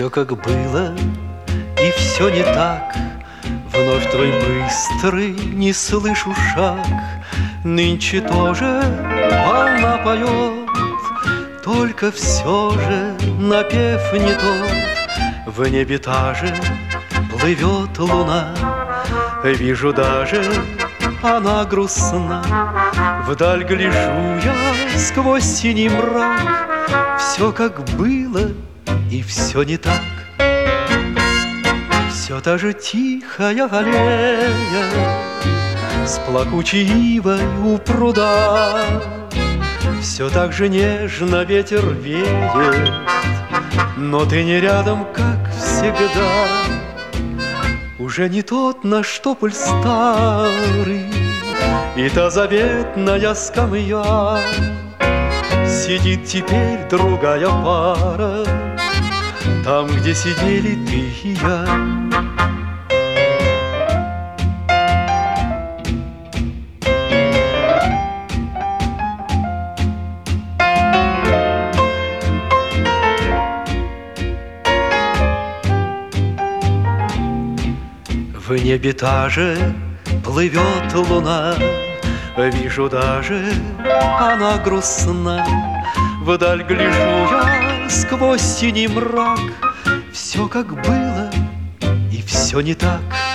Все как было, и все не так. Вновь твой быстрый, не слышу шаг. Нынче тоже волна поет, только все же напев не тот. В небе та же плывет луна, вижу даже она грустна. Вдаль гляжу я сквозь синий мрак. Все как было, и все не так. Все та же тихая аллея с плакучей ивой у пруда. Все так же нежно ветер веет, но ты не рядом, как всегда. Уже не тот наш тополь старый, и та заветная скамья. Сидит теперь другая пара там, где сидели ты и я. В небе та же плывет луна, вижу даже она грустна. Вдаль гляжу я сквозь синий мрак. Все как было, и все не так.